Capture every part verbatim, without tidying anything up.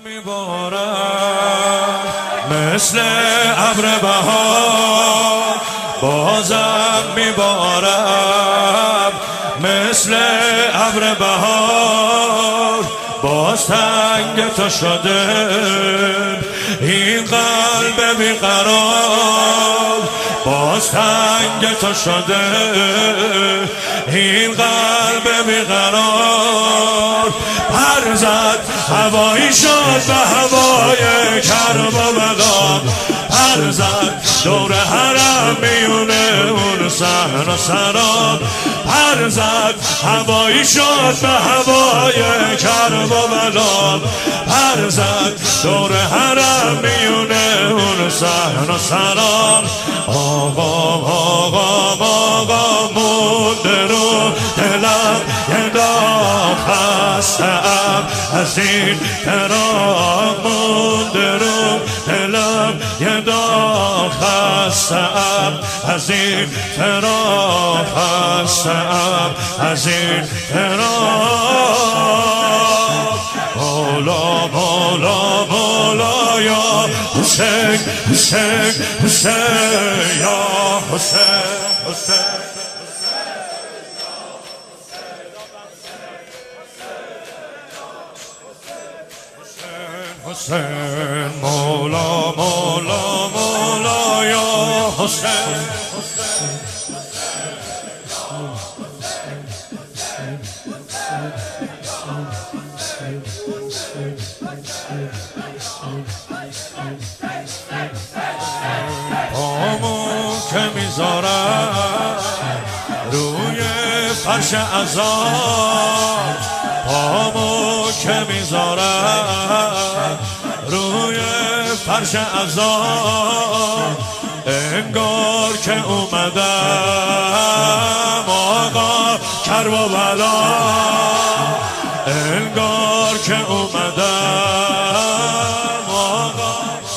میبارم مثل ابر بهار، بازم میبارم مثل ابر بهار. باز تنگ تو شده این قلب بیقرار، باز تنگ تو شده این قلب بیقرار. پر زد هوایی شد به هوای کرب و بلام، پر زد دور حرم میونه اون صحن و سراب. پر زد هوایی شد به هوای کرب و بلام، پر زد دور حرم میونه اون صحن و سراب. آقا آقا آقا مونده رو دلم یه داغ خسته‌ام از این فراق، مونده رو دلم یه داغ خسته‌ام از این فراق، خسته‌ام از این فراق. مولا مولا مولا یا حسین حسین حسین یا حسین حسین حسین. مولا مولا مولا یا حسین پامو که میذارم روی فرش عذاب، پامو که میذارم روی فرش عذاب. انگار که اومدم آقا کرب و بلا، انگار که اومدم آقا.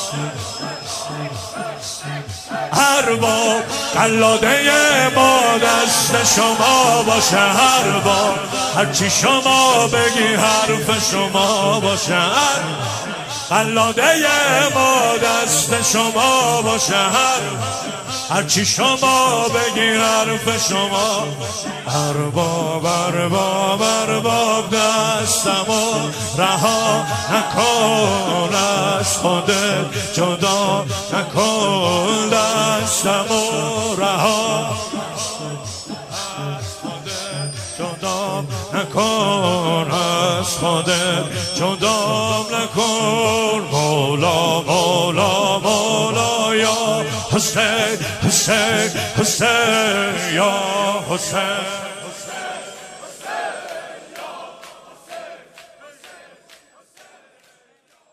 ارباب قلاده ما دست شما باشه، ارباب هرچی شما بگی حرف شما باشه. قلاده ما دست شما باشه، هرچی شما بگی حرف شما. ارباب ارباب ارباب دستمو رها نکن از خودت، جدا نکن دستمو رها جدا نکن از خودت، جدا نکن. مولا مولا مولا یا حسین حسین حسین یا حسین.